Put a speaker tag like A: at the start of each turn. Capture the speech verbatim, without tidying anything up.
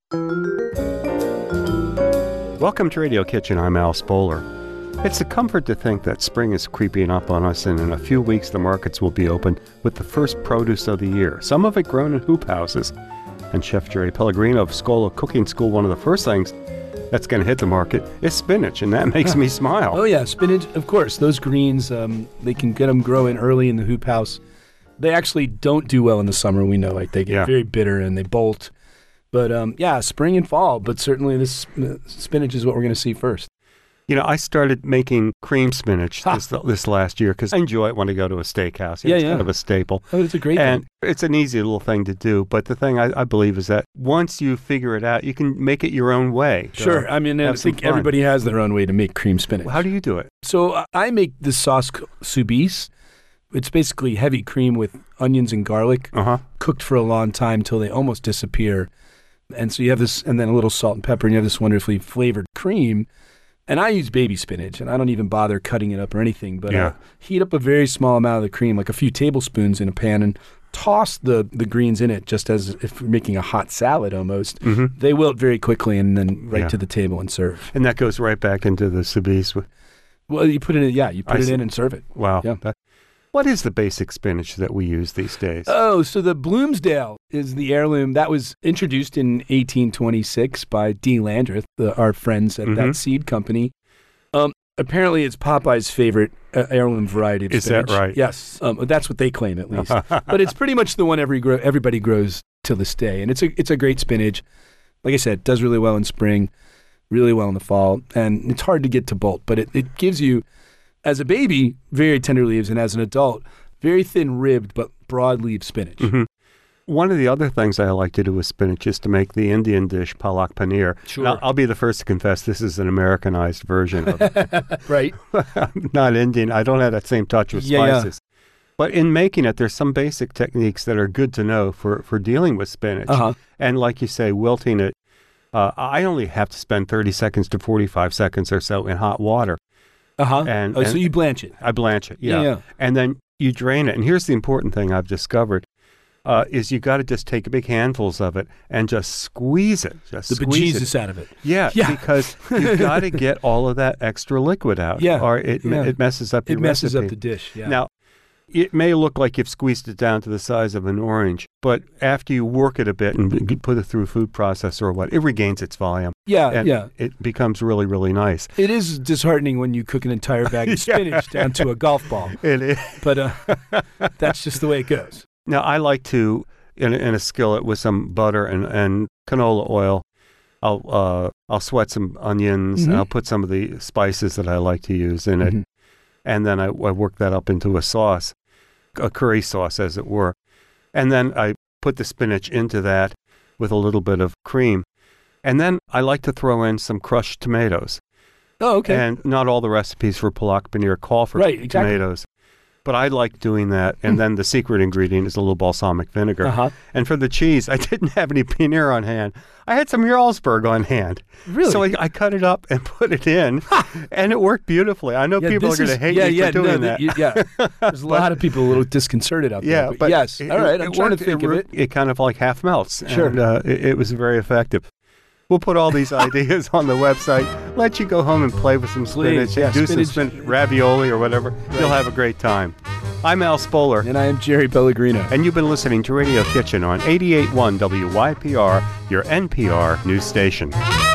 A: Welcome to Radio Kitchen. I'm Al Spoler. It's a comfort to think that spring is creeping up on us, and in a few weeks the markets will be open with the first produce of the year, some of it grown in hoop houses. And Chef Jerry Pellegrino of Scola Cooking School, one of the first things that's going to hit the market is spinach, and that makes me smile.
B: Oh yeah, spinach, of course. Those greens, um, they can get them growing early in the hoop house. They actually don't do well in the summer, we know. Like they get
A: Yeah.
B: very bitter and they bolt. But um, yeah, spring and fall. But certainly this uh, spinach is what we're going to see first.
A: You know, I started making cream spinach this, this last year because I enjoy it when I go to a steakhouse. You know,
B: Yeah,
A: it's
B: yeah.
A: kind of a staple.
B: Oh, it's a great
A: And
B: thing.
A: it's an easy little thing to do. But the thing I, I believe is that once you figure it out, you can make it your own way. So
B: Sure. I mean, I
A: have some
B: think
A: fun.
B: everybody has their own way to make cream spinach.
A: How do you do it?
B: So uh, I make this sauce c- soubise. It's basically heavy cream with onions and garlic
A: Uh-huh.
B: cooked for a long time till they almost disappear. And so you have this, and then a little salt and pepper, and you have this wonderfully flavored cream. And I use baby spinach, and I don't even bother cutting it up or anything. But
A: Yeah.
B: I heat up a very small amount of the cream, like a few tablespoons in a pan, and toss the, the greens in it just as if you're making a hot salad almost.
A: Mm-hmm.
B: They wilt very quickly, and then right
A: Yeah.
B: to the table and serve.
A: And that goes right back into the soubise. with-
B: Well, you put it in, yeah, you put
A: I
B: it
A: see.
B: in and serve it.
A: Wow.
B: Yeah.
A: That- what is the basic spinach that we use these days?
B: Oh, so the Bloomsdale is the heirloom that was introduced in eighteen twenty-six by D. Landreth, the, our friends at
A: Mhm.
B: that seed company. Um, apparently, it's Popeye's favorite uh, heirloom variety of
A: Is that
B: spinach.
A: right?
B: Yes, um, that's what they claim at least. But it's pretty much the one every grow, everybody grows till this day, and it's a it's a great spinach. Like I said, it does really well in spring, really well in the fall, and it's hard to get to bolt, but it, it gives you, as a baby, very tender leaves, and as an adult, very thin-ribbed but broad-leaved spinach.
A: Mhm. One of the other things I like to do with spinach is to make the Indian dish palak paneer.
B: Sure.
A: Now, I'll be the first to confess this is an Americanized version of it.
B: Right?
A: I'm not Indian. I don't have that same touch with
B: Yeah, yeah.
A: spices. But in making it, there's some basic techniques that are good to know for, for dealing with spinach.
B: Uh-huh.
A: And like you say, wilting it, uh, I only have to spend thirty seconds to forty-five seconds or so in hot water.
B: Uh-huh.
A: And-
B: oh, so
A: and-
B: you blanch it.
A: I blanch it, yeah.
B: Yeah, yeah.
A: And then you drain it. And here's the important thing I've discovered. Uh, is you got to just take big handfuls of it and just squeeze it. Just
B: The
A: squeeze it.
B: bejesus out of it.
A: Yeah,
B: Yeah.
A: because you've got to get all of that extra liquid out.
B: Yeah,
A: Or it me-
B: yeah.
A: it messes up
B: It
A: your
B: messes
A: recipe.
B: up the dish. Yeah.
A: Now, it may look like you've squeezed it down to the size of an orange, but after you work it a bit and b- put it through a food processor or what, it regains its volume.
B: yeah,
A: And
B: yeah.
A: it becomes really, really nice.
B: It is disheartening when you cook an entire bag of spinach down to a golf ball,
A: It is.
B: but uh, that's just the way it goes.
A: Now, I like to, in a, in a skillet with some butter and, and canola oil, I'll uh, I'll sweat some onions, and
B: Mhm.
A: I'll put some of the spices that I like to use in it,
B: Mhm.
A: and then I, I work that up into a sauce, a curry sauce, as it were. And then I put the spinach into that with a little bit of cream. And then I like to throw in some crushed tomatoes.
B: Oh, okay.
A: And not all the recipes for palak paneer call for
B: Right, exactly.
A: tomatoes. But I like doing that. And
B: Mm.
A: then the secret ingredient is a little balsamic vinegar.
B: Uh-huh.
A: And for the cheese, I didn't have any paneer on hand. I had some Jarlsberg on hand.
B: Really?
A: So I, I cut it up and put it in, and it worked beautifully. I know
B: Yeah,
A: people are
B: this
A: going to
B: is-
A: hate
B: yeah,
A: me
B: yeah,
A: for doing
B: no,
A: that.
B: you- yeah. There's a lot of people a little disconcerted out
A: Yeah,
B: there. But,
A: but
B: yes.
A: it-
B: All right.
A: it
B: I'm trying to
A: worked.
B: think of
A: re-
B: it.
A: It kind of like half melts.
B: Sure.
A: And, uh, it, it was very effective. We'll put all these ideas on the website. Let you go home and play with some
B: Please,
A: spinach.
B: yeah,
A: and do
B: spinach.
A: some spin- ravioli or whatever. You'll have a great time. I'm Al Spoler,
B: And I am Jerry Pellegrino.
A: and you've been listening to Radio Kitchen on eighty-eight point one W Y P R, your N P R news station.